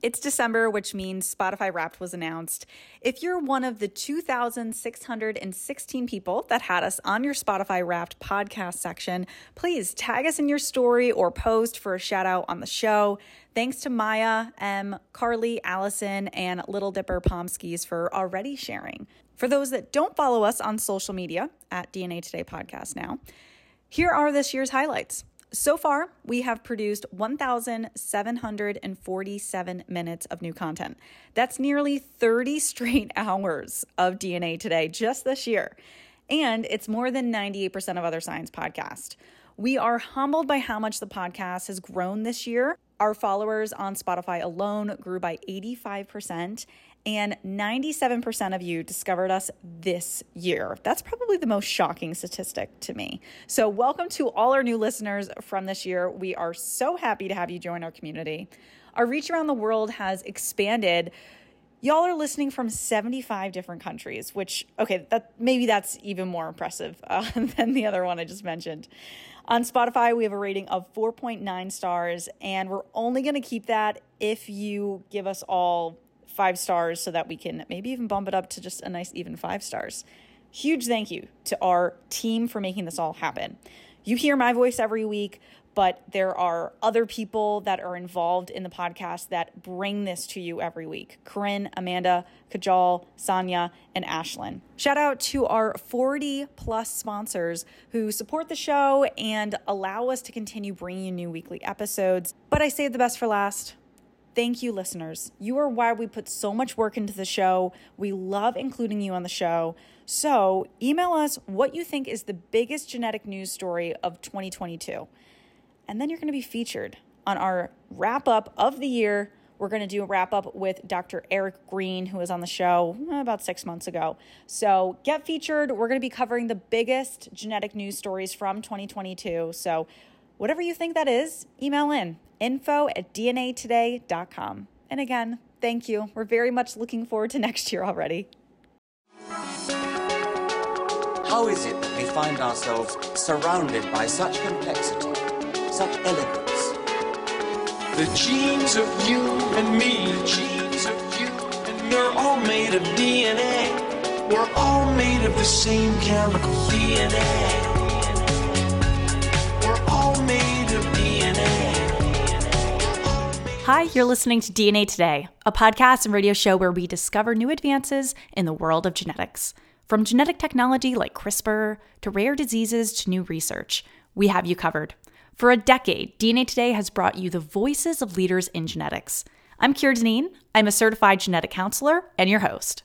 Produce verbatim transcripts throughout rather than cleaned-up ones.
It's December, which means Spotify Wrapped was announced. If you're one of the two thousand six hundred sixteen people that had us on your Spotify Wrapped podcast section, please tag us in your story or post for a shout out on the show. Thanks to Maya, M, Carly, Allison, and Little Dipper Pomskis for already sharing. For those that don't follow us on social media at D N A Today Podcast now, here are this year's highlights. So far, we have produced one thousand seven hundred forty-seven minutes of new content. That's nearly thirty straight hours of D N A Today just this year. And it's more than ninety-eight percent of other science podcasts. We are humbled by how much the podcast has grown this year. Our followers on Spotify alone grew by eighty-five percent, and ninety-seven percent of you discovered us this year. That's probably the most shocking statistic to me. So welcome to all our new listeners from this year. We are so happy to have you join our community. Our reach around the world has expanded. Y'all are listening from seventy-five different countries, which, okay, that maybe that's even more impressive uh, than the other one I just mentioned. On Spotify, we have a rating of four point nine stars, and we're only going to keep that if you give us all five stars so that we can maybe even bump it up to just a nice even five stars. Huge thank you to our team for making this all happen. You hear my voice every week, but there are other people that are involved in the podcast that bring this to you every week. Corinne, Amanda, Kajal, Sonia, and Ashlyn. Shout out to our forty plus sponsors who support the show and allow us to continue bringing you new weekly episodes. But I saved the best for last. Thank you, listeners. You are why we put so much work into the show. We love including you on the show. So email us what you think is the biggest genetic news story of twenty twenty-two. And then you're going to be featured on our wrap up of the year. We're going to do a wrap up with Doctor Eric Green, who was on the show about six months ago. So get featured. We're going to be covering the biggest genetic news stories from twenty twenty-two. So whatever you think that is, email in info at d n a today dot com. And again, thank you. We're very much looking forward to next year already. How is it that we find ourselves surrounded by such complexity, such elegance? The genes of you and me, the genes of you and me, we're all made of D N A. We're all made of the same chemical D N A. We're all made of D N A. Hi, you're listening to D N A Today, a podcast and radio show where we discover new advances in the world of genetics. From genetic technology like CRISPR to rare diseases to new research, we have you covered. For a decade, D N A Today has brought you the voices of leaders in genetics. I'm Keira Deneen. I'm a certified genetic counselor and your host.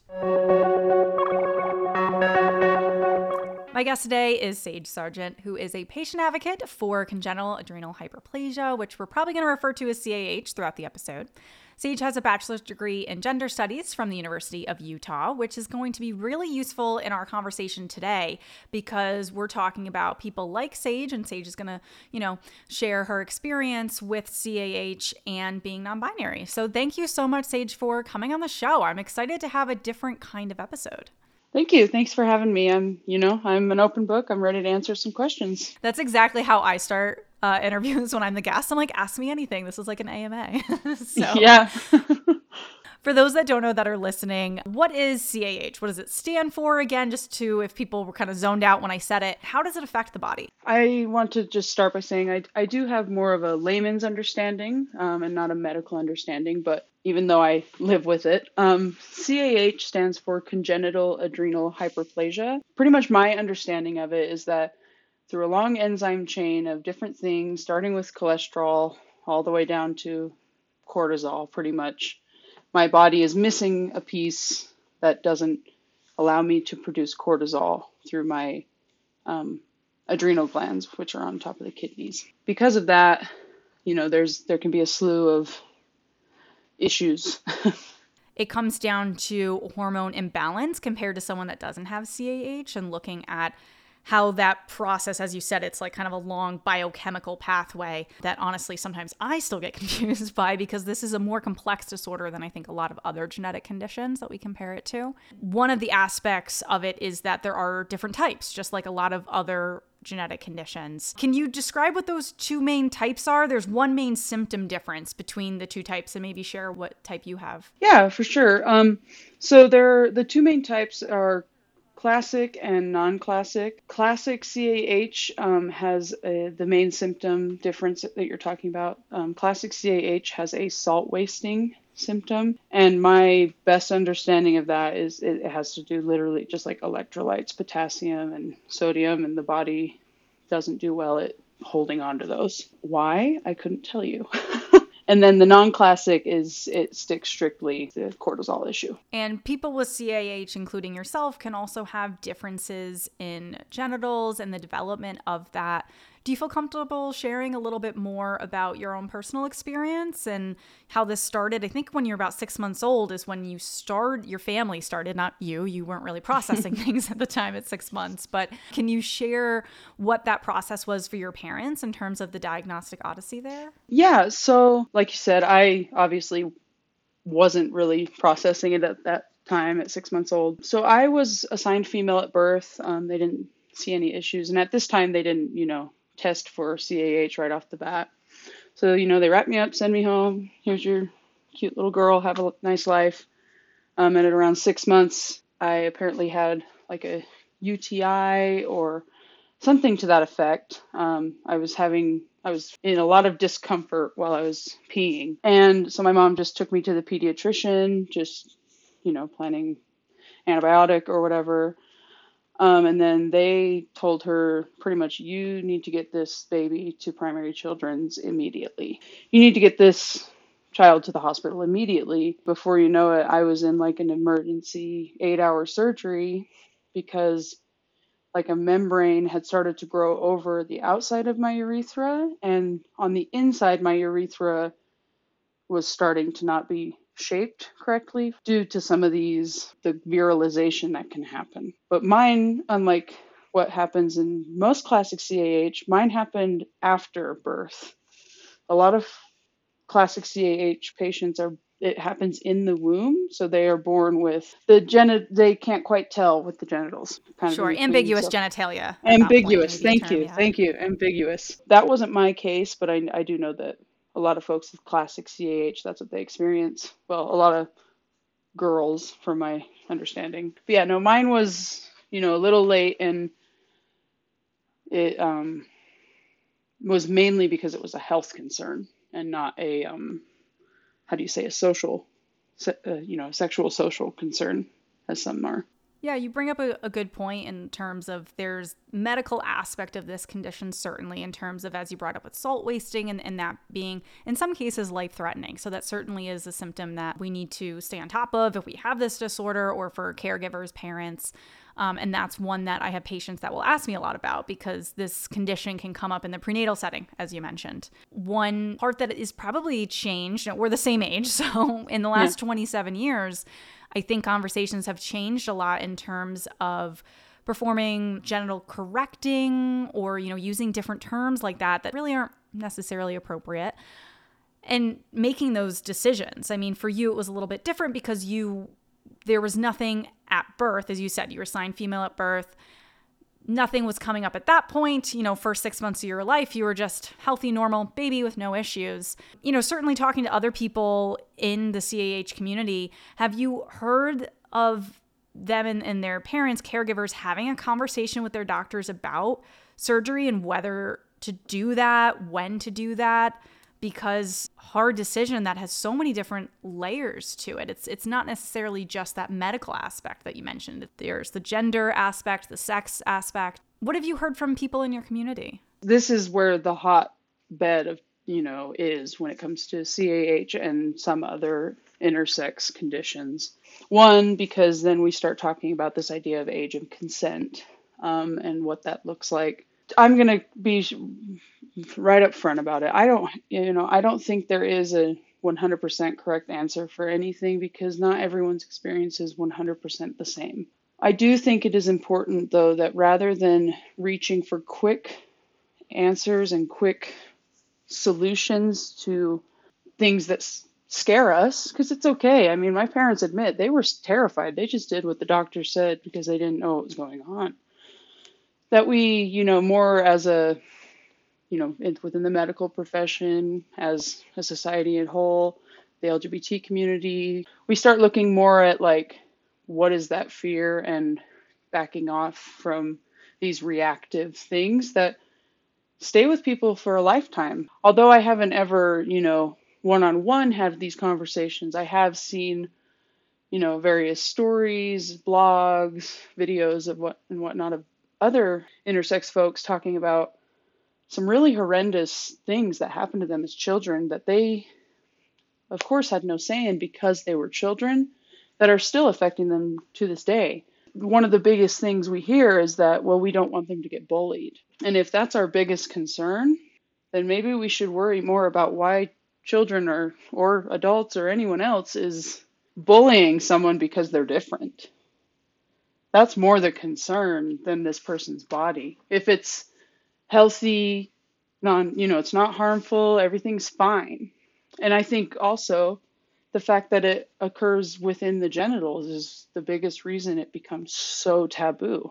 My guest today is Sage Sargent, who is a patient advocate for congenital adrenal hyperplasia, which we're probably going to refer to as C A H throughout the episode. Sage has a bachelor's degree in gender studies from the University of Utah, which is going to be really useful in our conversation today because we're talking about people like Sage, and Sage is going to, you know, share her experience with C A H and being non-binary. So thank you so much, Sage, for coming on the show. I'm excited to have a different kind of episode. Thank you. Thanks for having me. I'm, you know, I'm an open book. I'm ready to answer some questions. That's exactly how I start uh, interviews when I'm the guest. I'm like, ask me anything. This is like an A M A. So, yeah. For those that don't know that are listening, what is C A H? What does it stand for? Again, just to, if people were kind of zoned out when I said it, how does it affect the body? I want to just start by saying I, I do have more of a layman's understanding um, and not a medical understanding, but even though I live with it, um, C A H stands for congenital adrenal hyperplasia. Pretty much my understanding of it is that through a long enzyme chain of different things, starting with cholesterol all the way down to cortisol, pretty much, my body is missing a piece that doesn't allow me to produce cortisol through my um, adrenal glands, which are on top of the kidneys. Because of that, you know, there's there can be a slew of issues. It comes down to hormone imbalance compared to someone that doesn't have C A H, and looking at how that process, as you said, it's like kind of a long biochemical pathway that honestly sometimes I still get confused by, because this is a more complex disorder than I think a lot of other genetic conditions that we compare it to. One of the aspects of it is that there are different types, just like a lot of other genetic conditions. Can you describe what those two main types are? There's one main symptom difference between the two types, and maybe share what type you have. Yeah, for sure. Um, so there, the two main types are classic and non-classic. Classic C A H um, has a, the main symptom difference that you're talking about. Um, classic C A H has a salt wasting symptom, and my best understanding of that is it, it has to do literally just like electrolytes, potassium and sodium, and the body doesn't do well at holding on to those. Why? I couldn't tell you. And then the non-classic is it sticks strictly to the cortisol issue. And people with C A H, including yourself, can also have differences in genitals and the development of that. Do you feel comfortable sharing a little bit more about your own personal experience and how this started? I think when you're about six months old is when you start, your family started, not you. You weren't really processing things at the time at six months. But can you share what that process was for your parents in terms of the diagnostic odyssey there? Yeah. So like you said, I obviously wasn't really processing it at that time at six months old. So I was assigned female at birth. Um, they didn't see any issues. And at this time, they didn't, you know, test for C A H right off the bat. So, you know, they wrap me up, send me home. Here's your cute little girl. Have a nice life. Um, and at around six months, I apparently had like a U T I or something to that effect. Um, I was having, I was in a lot of discomfort while I was peeing. And so my mom just took me to the pediatrician, just, you know, planning antibiotic or whatever. Um, and then they told her pretty much, you need to get this baby to Primary Children's immediately. You need to get this child to the hospital immediately. Before you know it, I was in like an emergency eight hour surgery because like a membrane had started to grow over the outside of my urethra, and on the inside, my urethra was starting to not be shaped correctly due to some of these, the virilization that can happen. But mine, unlike what happens in most classic C A H, mine happened after birth. A lot of classic C A H patients are, it happens in the womb, so they are born with the geni- they can't quite tell with the genitals. Kind Sure, of ambiguous so. genitalia. Ambiguous, point, thank term, you, yeah. thank you, ambiguous. That wasn't my case, but I, I do know that a lot of folks with classic C A H, that's what they experience. Well, a lot of girls, from my understanding. But yeah, no, mine was, you know, a little late, and it um, was mainly because it was a health concern and not a, um, how do you say, a social, uh, you know, sexual social concern, as some are. Yeah, you bring up a, a good point in terms of there's medical aspect of this condition, certainly in terms of, as you brought up with salt wasting and, and that being in some cases life-threatening. So that certainly is a symptom that we need to stay on top of if we have this disorder or for caregivers, parents. Um, and that's one that I have patients that will ask me a lot about because this condition can come up in the prenatal setting, as you mentioned. One part that is probably changed, we're the same age, so in the last yeah. twenty-seven years, I think conversations have changed a lot in terms of performing genital correcting or, you know, using different terms like that that really aren't necessarily appropriate and making those decisions. I mean, for you, it was a little bit different because you, there was nothing at birth. As you said, you were assigned female at birth. Nothing was coming up at that point. You know, first six months of your life, you were just healthy, normal baby with no issues. You know, certainly talking to other people in the C A H community, have you heard of them and, and their parents, caregivers, having a conversation with their doctors about surgery and whether to do that, when to do that? Because hard decision that has so many different layers to it. It's it's not necessarily just that medical aspect that you mentioned. There's the gender aspect, the sex aspect. What have you heard from people in your community? This is where the hotbed of, you know, is when it comes to C A H and some other intersex conditions. One, because then we start talking about this idea of age and consent um, and what that looks like. I'm going to be right up front about it. I don't, you know, I don't think there is a one hundred percent correct answer for anything because not everyone's experience is one hundred percent the same. I do think it is important, though, that rather than reaching for quick answers and quick solutions to things that s- scare us, because it's okay. I mean, my parents admit they were terrified. They just did what the doctor said because they didn't know what was going on. That we, you know, more as a, you know, in, within the medical profession, as a society as a whole, the L G B T community, we start looking more at like, what is that fear, and backing off from these reactive things that stay with people for a lifetime. Although I haven't ever, you know, one-on-one had these conversations, I have seen, you know, various stories, blogs, videos of what and whatnot of other intersex folks talking about some really horrendous things that happened to them as children that they, of course, had no say in because they were children, that are still affecting them to this day. One of the biggest things we hear is that, well, we don't want them to get bullied. And if that's our biggest concern, then maybe we should worry more about why children or, or adults or anyone else is bullying someone because they're different. That's more the concern than this person's body. If it's healthy, non, you know, it's not harmful, everything's fine. And I think also the fact that it occurs within the genitals is the biggest reason it becomes so taboo.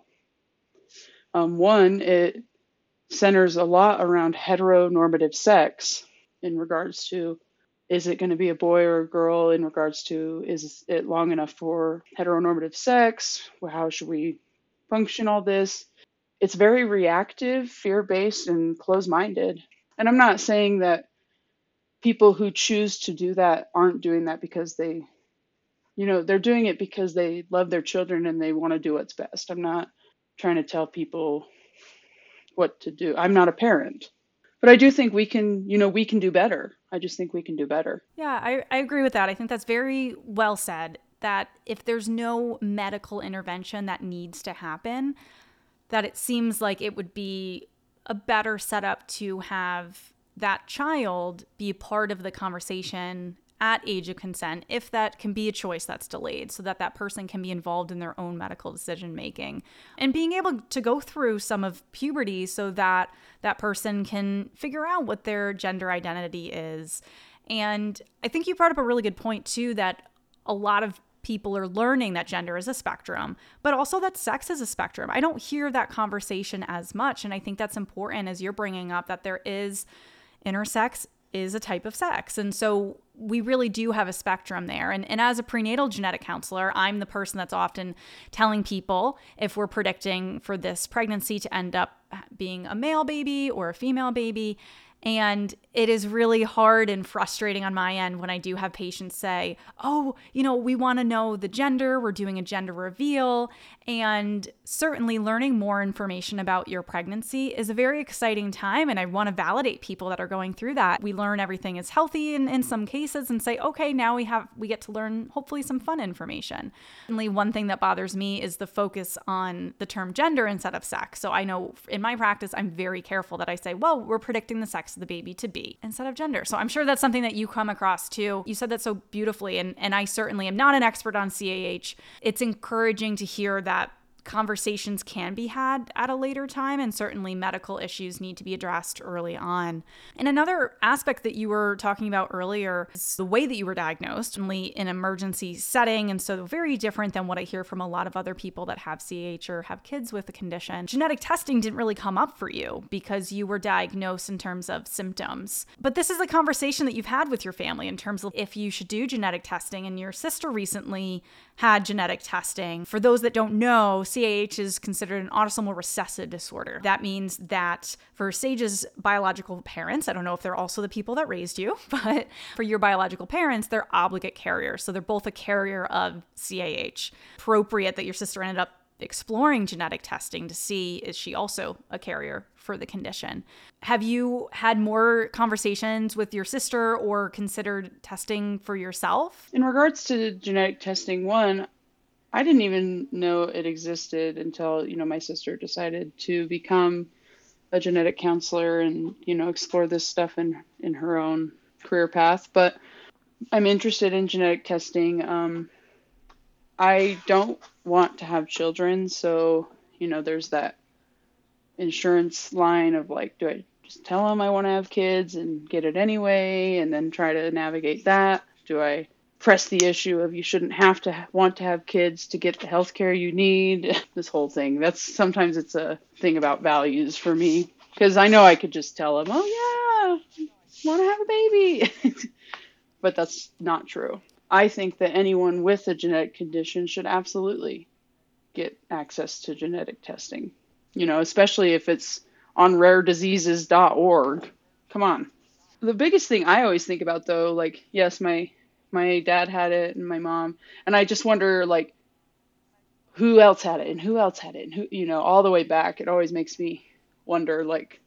Um, one, it centers a lot around heteronormative sex in regards to, is it going to be a boy or a girl, in regards to, is it long enough for heteronormative sex? How should we function all this? It's very reactive, fear-based, and closed-minded. And I'm not saying that people who choose to do that aren't doing that because they, you know, they're doing it because they love their children and they want to do what's best. I'm not trying to tell people what to do. I'm not a parent. But I do think we can, you know, we can do better. I just think we can do better. Yeah, I, I agree with that. I think that's very well said, that if there's no medical intervention that needs to happen, that it seems like it would be a better setup to have that child be part of the conversation at age of consent, if that can be a choice that's delayed, so that that person can be involved in their own medical decision making, and being able to go through some of puberty so that that person can figure out what their gender identity is. And I think you brought up a really good point too, that a lot of people are learning that gender is a spectrum, but also that sex is a spectrum. I don't hear that conversation as much, and I think that's important, as you're bringing up, that there is intersex is a type of sex. And so we really do have a spectrum there. And, and as a prenatal genetic counselor, I'm the person that's often telling people if we're predicting for this pregnancy to end up being a male baby or a female baby. And it is really hard and frustrating on my end when I do have patients say, oh, you know, we want to know the gender, we're doing a gender reveal. And certainly learning more information about your pregnancy is a very exciting time. And I want to validate people that are going through that. We learn everything is healthy in, in some cases and say, okay, now we have, we get to learn hopefully some fun information. Only one thing that bothers me is the focus on the term gender instead of sex. So I know in my practice, I'm very careful that I say, well, we're predicting the sex of the baby to be instead of gender. So I'm sure that's something that you come across too. You said that so beautifully. And, and I certainly am not an expert on C A H. It's encouraging to hear that conversations can be had at a later time, and certainly medical issues need to be addressed early on. And another aspect that you were talking about earlier is the way that you were diagnosed, only in an emergency setting, and so very different than what I hear from a lot of other people that have C A H or have kids with the condition. Genetic testing didn't really come up for you because you were diagnosed in terms of symptoms. But this is a conversation that you've had with your family in terms of if you should do genetic testing, and your sister recently had genetic testing. For those that don't know, C A H is considered an autosomal recessive disorder. That means that for Sage's biological parents, I don't know if they're also the people that raised you, but for your biological parents, they're obligate carriers. So they're both a carrier of C A H. Appropriate that your sister ended up exploring genetic testing to see, is she also a carrier for the condition? Have you had more conversations with your sister or considered testing for yourself? In regards to genetic testing, one, I didn't even know it existed until, you know, my sister decided to become a genetic counselor and, you know, explore this stuff in, in her own career path. But I'm interested in genetic testing. Um, I don't want to have children, so, you know, there's that insurance line of like, do I just tell them I want to have kids and get it anyway, and then try to navigate that? Do I press the issue of you shouldn't have to want to have kids to get the health care you need? This whole thing. That's sometimes it's a thing about values for me, because I know I could just tell them, oh yeah, want to have a baby. But that's not true. I think that anyone with a genetic condition should absolutely get access to genetic testing. You know, especially if it's on rare diseases dot org. Come on. The biggest thing I always think about, though, like, yes, my my dad had it and my mom, and I just wonder, like, who else had it and who else had it, and who, you know, all the way back. It always makes me wonder, like,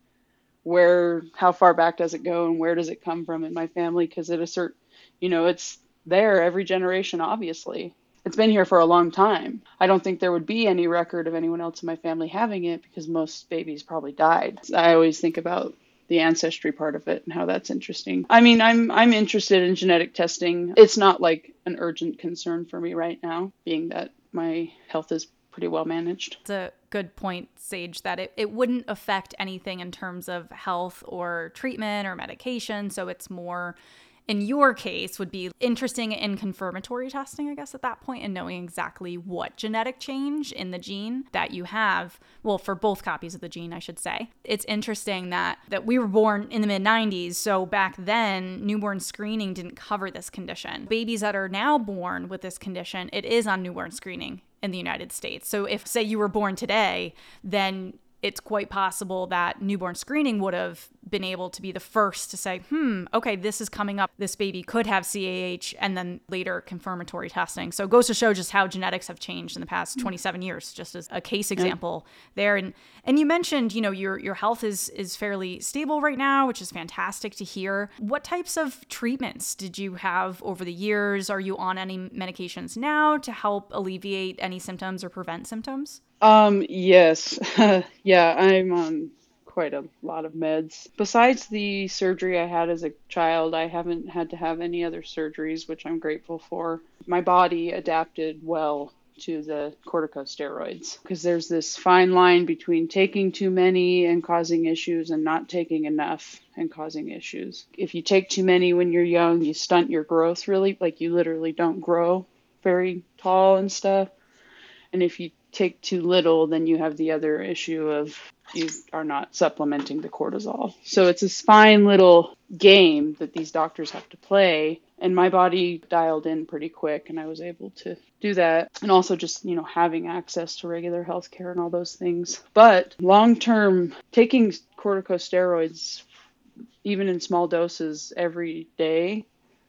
where, how far back does it go and where does it come from in my family? Because at a certain, you know, it's there every generation, obviously. It's been here for a long time. I don't think there would be any record of anyone else in my family having it because most babies probably died. I always think about the ancestry part of it and how that's interesting. I mean, I'm I'm interested in genetic testing. It's not like an urgent concern for me right now, being that my health is pretty well managed. It's a good point, Sage, that it, it wouldn't affect anything in terms of health or treatment or medication. So it's more, in your case, would be interesting in confirmatory testing, I guess, at that point, and knowing exactly what genetic change in the gene that you have. Well, for both copies of the gene, I should say. It's interesting that, that we were born in the mid nineties. So back then, newborn screening didn't cover this condition. Babies that are now born with this condition, it is on newborn screening in the United States. So if, say, you were born today, then it's quite possible that newborn screening would have been able to be the first to say, hmm, okay, this is coming up. This baby could have C A H, and then later confirmatory testing. So it goes to show just how genetics have changed in the past twenty-seven years, just as a case example there. And and you mentioned, you know, your your health is is fairly stable right now, which is fantastic to hear. What types of treatments did you have over the years? Are you on any medications now to help alleviate any symptoms or prevent symptoms? Um, yes. Yeah, I'm on quite a lot of meds. Besides the surgery I had as a child, I haven't had to have any other surgeries, which I'm grateful for. My body adapted well to the corticosteroids because there's this fine line between taking too many and causing issues and not taking enough and causing issues. If you take too many when you're young, you stunt your growth really, like you literally don't grow very tall and stuff. And if you take too little, then you have the other issue of you are not supplementing the cortisol. So it's this fine little game that these doctors have to play. And my body dialed in pretty quick and I was able to do that. And also just, you know, having access to regular health care and all those things. But long-term, taking corticosteroids, even in small doses every day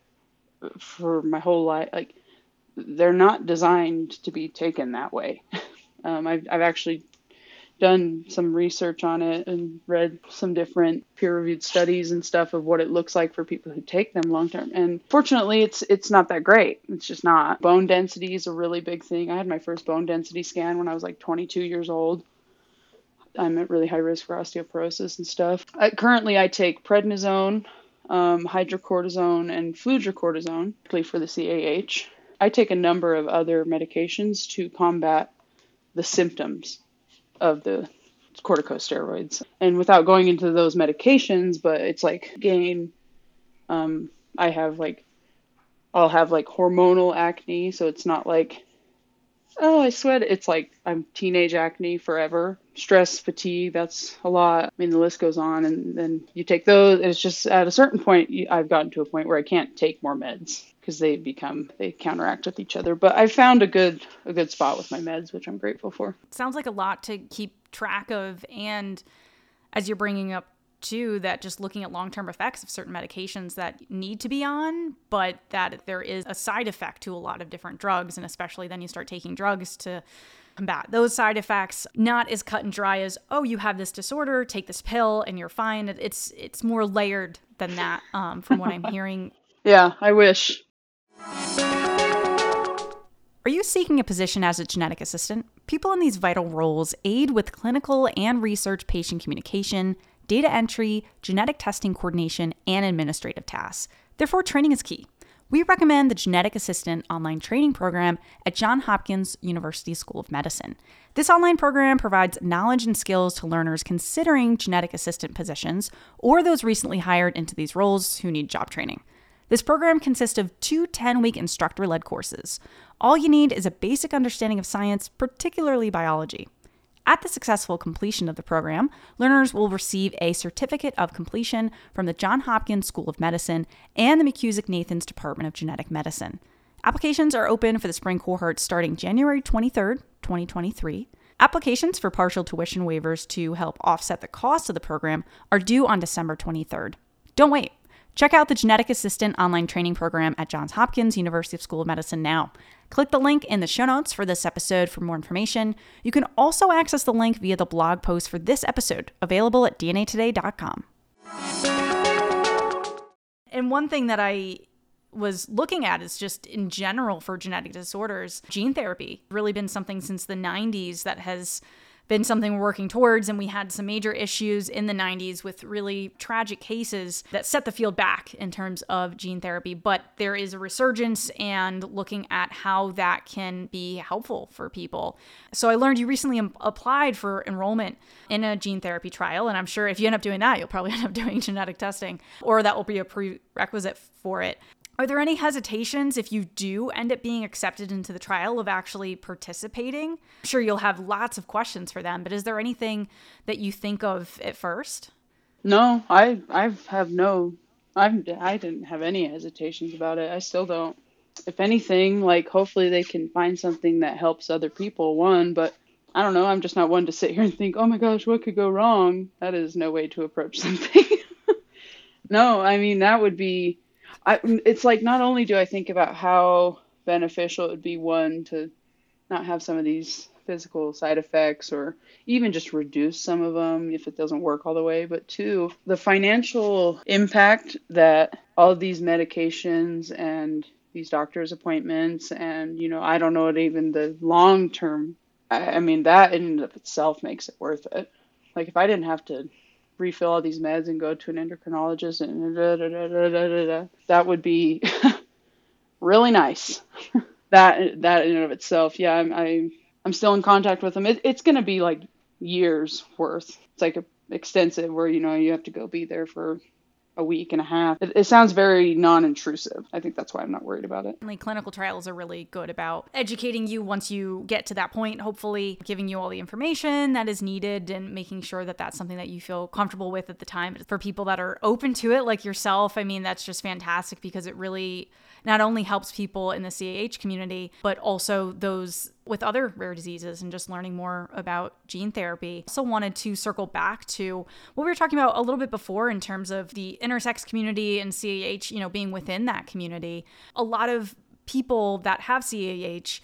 for my whole life, like, they're not designed to be taken that way. Um, I've, I've actually done some research on it and read some different peer-reviewed studies and stuff of what it looks like for people who take them long-term. And fortunately, it's it's not that great. It's just not. Bone density is a really big thing. I had my first bone density scan when I was like twenty-two years old. I'm at really high risk for osteoporosis and stuff. I, currently, I take prednisone, um, hydrocortisone, and fludrocortisone, particularly for the C A H. I take a number of other medications to combat the symptoms of the corticosteroids. And without going into those medications, but it's like gain, um, I have like, I'll have like hormonal acne. So it's not like, oh, I sweat. It's like I'm teenage acne forever. Stress, fatigue, that's a lot. I mean, the list goes on. And then you take those. It's just at a certain point, I've gotten to a point where I can't take more meds because they become, they counteract with each other. But I found a good, a good spot with my meds, which I'm grateful for. Sounds like a lot to keep track of. And as you're bringing up too, that just looking at long-term effects of certain medications that need to be on, but that there is a side effect to a lot of different drugs. And especially then you start taking drugs to combat those side effects. Not as cut and dry as, oh, you have this disorder, take this pill and you're fine. It's, it's more layered than that, um, from what I'm hearing. Yeah, I wish. Are you seeking a position as a genetic assistant? People in these vital roles aid with clinical and research patient communication, data entry, genetic testing coordination, and administrative tasks. Therefore, training is key. we recommend the Genetic Assistant online training program at Johns Hopkins University School of Medicine. This online program provides knowledge and skills to learners considering genetic assistant positions or those recently hired into these roles who need job training. This program consists of two ten-week instructor-led courses. All you need is a basic understanding of science, particularly biology. At the successful completion of the program, learners will receive a certificate of completion from the Johns Hopkins School of Medicine and the McKusick-Nathans Department of Genetic Medicine. Applications are open for the spring cohort starting January twenty-third, twenty twenty-three. Applications for partial tuition waivers to help offset the cost of the program are due on December twenty-third. Don't wait. Check out the Genetic Assistant online training program at Johns Hopkins University School of Medicine now. Click the link in the show notes for this episode for more information. You can also access the link via the blog post for this episode, available at d n a today dot com. And one thing that I was looking at is just in general for genetic disorders, gene therapy. Really been something since the nineties that has been something we're working towards, and we had some major issues in the nineties with really tragic cases that set the field back in terms of gene therapy. But there is a resurgence and looking at how that can be helpful for people. So I learned you recently im- applied for enrollment in a gene therapy trial, and I'm sure if you end up doing that, you'll probably end up doing genetic testing, or that will be a prerequisite for it. Are there any hesitations if you do end up being accepted into the trial of actually participating? I'm sure you'll have lots of questions for them, but is there anything that you think of at first? No, I I have no, I I didn't have any hesitations about it. I still don't. If anything, like hopefully they can find something that helps other people, one, but I don't know, I'm just not one to sit here and think, oh my gosh, what could go wrong? That is no way to approach something. No, I mean, that would be, I, it's like not only do I think about how beneficial it would be, one, to not have some of these physical side effects or even just reduce some of them if it doesn't work all the way, but two, the financial impact that all of these medications and these doctor's appointments and, you know, I don't know what even the long term, I, I mean, that in and of itself makes it worth it. Like if I didn't have to refill all these meds and go to an endocrinologist and da, da, da, da, da, da, da, that would be really nice. that that in and of itself, yeah, I'm I, I'm still in contact with them. It, it's going to be like years worth. It's like a extensive where, you know, you have to go be there for a week and a half. It, it sounds very non-intrusive. I think that's why I'm not worried about it. Clinical trials are really good about educating you once you get to that point, hopefully giving you all the information that is needed and making sure that that's something that you feel comfortable with at the time. For people that are open to it, like yourself, I mean, that's just fantastic because it really not only helps people in the C A H community, but also those with other rare diseases and just learning more about gene therapy. Also wanted to circle back to what we were talking about a little bit before in terms of the intersex community and C A H, you know, being within that community. A lot of people that have C A H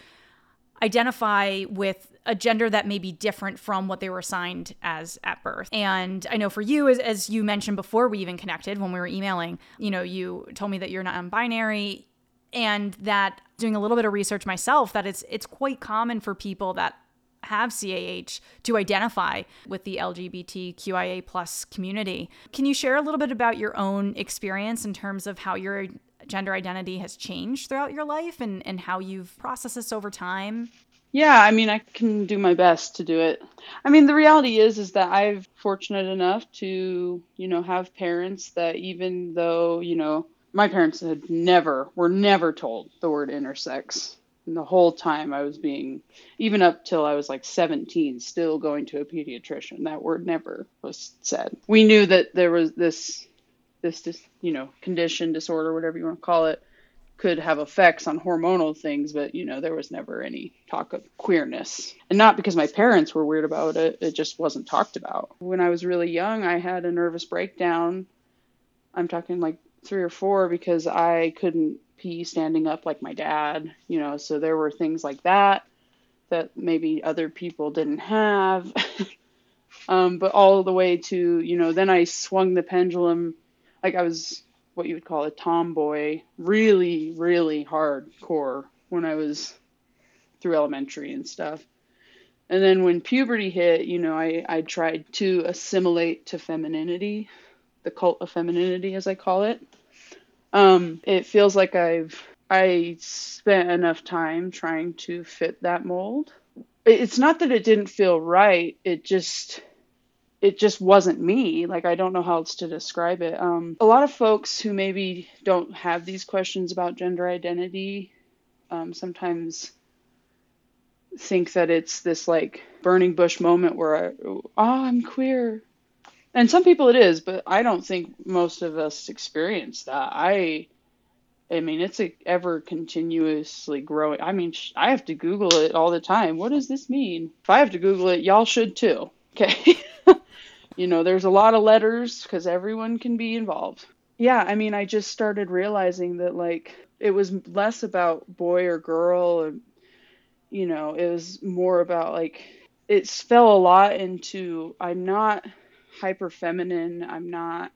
identify with a gender that may be different from what they were assigned as at birth. And I know for you, as, as you mentioned before we even connected when we were emailing, you know, you told me that you're non-binary and that doing a little bit of research myself, that it's it's quite common for people that have C A H to identify with the L G B T Q I A plus community. Can you share a little bit about your own experience in terms of how your gender identity has changed throughout your life and, and how you've processed this over time? Yeah, I mean, I can do my best to do it. I mean, the reality is, is that I'm fortunate enough to, you know, have parents that even though, you know, my parents had never, were never told the word intersex. And the whole time I was being, even up till I was like seventeen, still going to a pediatrician. That word never was said. We knew that there was this, this, this, you know, condition, disorder, whatever you want to call it, could have effects on hormonal things, but, you know, there was never any talk of queerness. And not because my parents were weird about it, it just wasn't talked about. When I was really young, I had a nervous breakdown. I'm talking like three or four because I couldn't pee standing up like my dad, you know, so there were things like that that maybe other people didn't have. um, but all the way to, you know, then I swung the pendulum, like I was what you would call a tomboy, really, really hardcore when I was through elementary and stuff. And then when puberty hit, you know, I, I tried to assimilate to femininity, the cult of femininity, as I call it. Um, it feels like I've I spent enough time trying to fit that mold. It's not that it didn't feel right. It just it just wasn't me. Like, I don't know how else to describe it. Um, a lot of folks who maybe don't have these questions about gender identity um, sometimes think that it's this like burning bush moment where I, oh, I'm queer. And some people it is, but I don't think most of us experience that. I I mean, it's a ever continuously growing. I mean, sh- I have to Google it all the time. What does this mean? If I have to Google it, y'all should too. Okay. You know, there's a lot of letters because everyone can be involved. Yeah, I mean, I just started realizing that, like, it was less about boy or girl, or, you know, it was more about, like, it fell a lot into, I'm not hyper feminine. I'm not,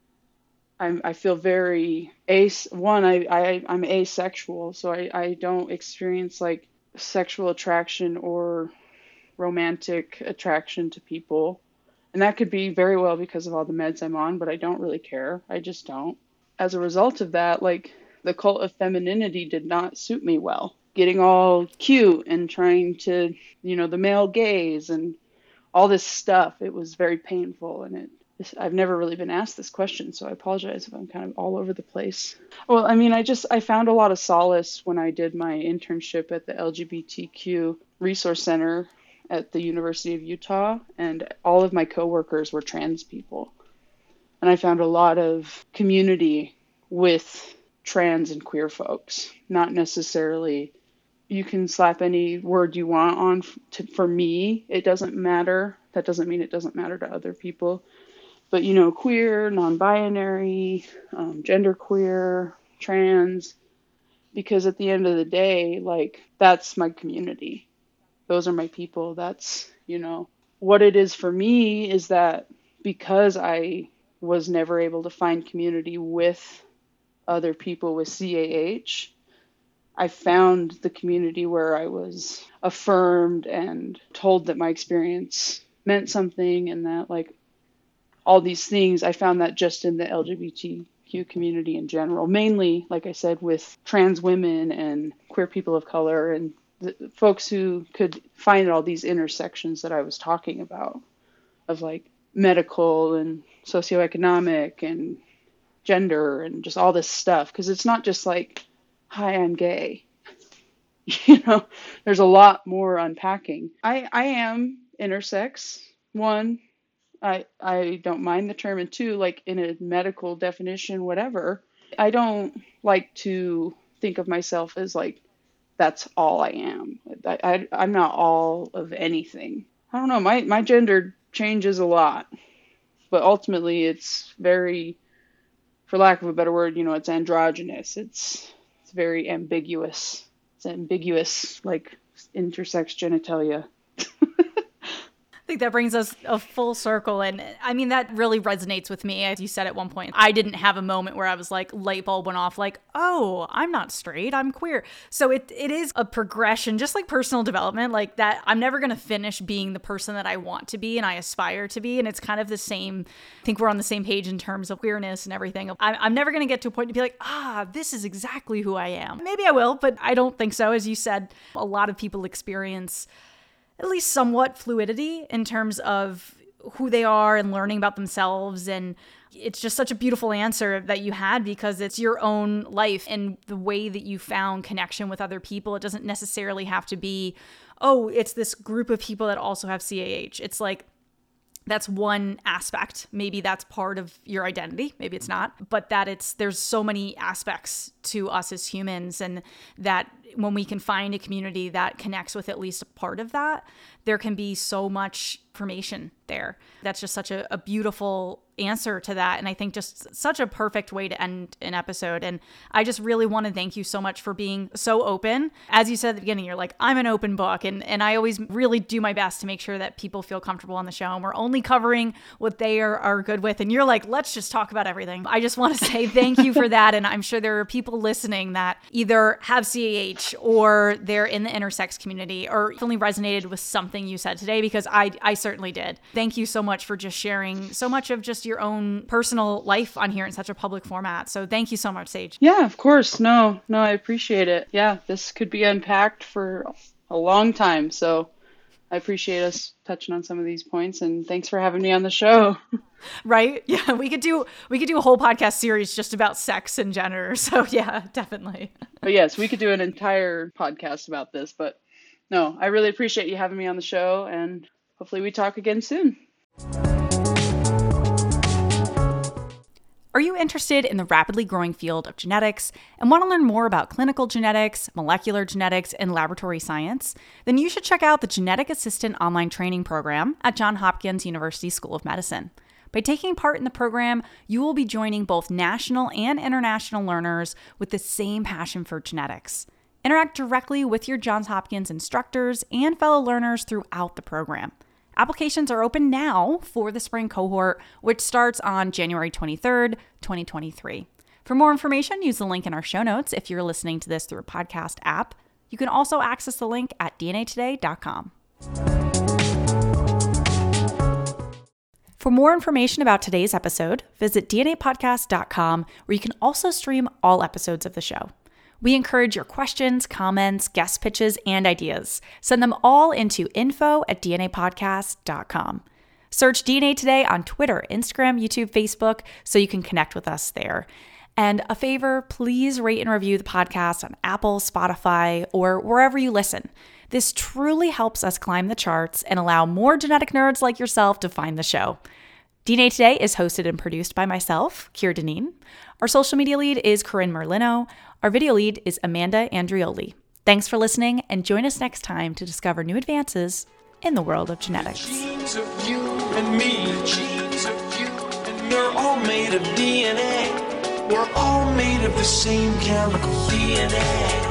I'm, I feel very, as one, I, I, I'm asexual, so I, I don't experience, like, sexual attraction or romantic attraction to people. And that could be very well because of all the meds I'm on, but I don't really care. I just don't. As a result of that, like, the cult of femininity did not suit me well. Getting all cute and trying to, you know, the male gaze and all this stuff, it was very painful. And it, I've never really been asked this question, so I apologize if I'm kind of all over the place. Well, I mean, I just, I found a lot of solace when I did my internship at the L G B T Q Resource Center at the University of Utah, and all of my coworkers were trans people. And I found a lot of community with trans and queer folks. Not necessarily, you can slap any word you want on to, for me, it doesn't matter. That doesn't mean it doesn't matter to other people. But, you know, queer, non-binary, um, genderqueer, trans, because at the end of the day, like, that's my community. Those are my people. That's, you know, what it is for me is that because I was never able to find community with other people with C A H, I found the community where I was affirmed and told that my experience meant something, and that, like, all these things, I found that just in the L G B T Q community in general, mainly, like I said, with trans women and queer people of color and the folks who could find all these intersections that I was talking about of, like, medical and socioeconomic and gender and just all this stuff. Because it's not just like, hi, I'm gay. You know, there's a lot more unpacking. I, I am intersex. One, I, I don't mind the term. And two, like, in a medical definition, whatever, I don't like to think of myself as, like, that's all I am. I, I, I'm not all of anything. I don't know. My, my gender changes a lot, but ultimately it's very, for lack of a better word, you know, it's androgynous. It's, it's very ambiguous. It's ambiguous, like intersex genitalia. I think that brings us a full circle. And I mean, that really resonates with me. As you said at one point, I didn't have a moment where I was like, light bulb went off, like, oh, I'm not straight, I'm queer. So it it is a progression, just like personal development, like that. I'm never going to finish being the person that I want to be and I aspire to be. And it's kind of the same. I think we're on the same page in terms of queerness and everything. I, I'm never going to get to a point to be like, ah, this is exactly who I am. Maybe I will, but I don't think so. As you said, a lot of people experience at least somewhat fluidity in terms of who they are and learning about themselves. And it's just such a beautiful answer that you had, because it's your own life and the way that you found connection with other people. It doesn't necessarily have to be, oh, it's this group of people that also have C A H. It's like, that's one aspect. Maybe that's part of your identity. Maybe it's not, but that it's, there's so many aspects to us as humans, and that when we can find a community that connects with at least a part of that, there can be so much information there. That's just such a, a beautiful answer to that. And I think just such a perfect way to end an episode. And I just really want to thank you so much for being so open. As you said at the beginning, you're like, I'm an open book. And, and I always really do my best to make sure that people feel comfortable on the show. And we're only covering what they are, are good with. And you're like, let's just talk about everything. I just want to say thank you for that. And I'm sure there are people listening that either have C A H or they're in the intersex community or only resonated with something you said today, because I, I certainly did. Thank you so much for just sharing so much of just just your own personal life on here in such a public format. So thank you so much, Sage. Yeah, of course. No, no, I appreciate it. Yeah, this could be unpacked for a long time. So I appreciate us touching on some of these points, and thanks for having me on the show. Right? Yeah, we could do we could do a whole podcast series just about sex and gender. So yeah, definitely. But yes, we could do an entire podcast about this. But no, I really appreciate you having me on the show, and hopefully we talk again soon. Are you interested in the rapidly growing field of genetics and want to learn more about clinical genetics, molecular genetics, and laboratory science? Then you should check out the Genetic Assistant Online Training Program at Johns Hopkins University School of Medicine. By taking part in the program, you will be joining both national and international learners with the same passion for genetics. Interact directly with your Johns Hopkins instructors and fellow learners throughout the program. Applications are open now for the spring cohort, which starts on January twenty-third, twenty twenty-three. For more information, use the link in our show notes if you're listening to this through a podcast app. You can also access the link at d n a today dot com. For more information about today's episode, visit d n a podcast dot com, where you can also stream all episodes of the show. We encourage your questions, comments, guest pitches, and ideas. Send them all into info at d n a podcast dot com. Search D N A Today on Twitter, Instagram, YouTube, Facebook, so you can connect with us there. And a favor, please rate and review the podcast on Apple, Spotify, or wherever you listen. This truly helps us climb the charts and allow more genetic nerds like yourself to find the show. D N A Today is hosted and produced by myself, Keir Deneen. Our social media lead is Corinne Merlino. Our video lead is Amanda Andrioli. Thanks for listening, and join us next time to discover new advances in the world of genetics. Genes of you and me, genes of you, and we're all made of D N A. We're all made of the same chemical D N A.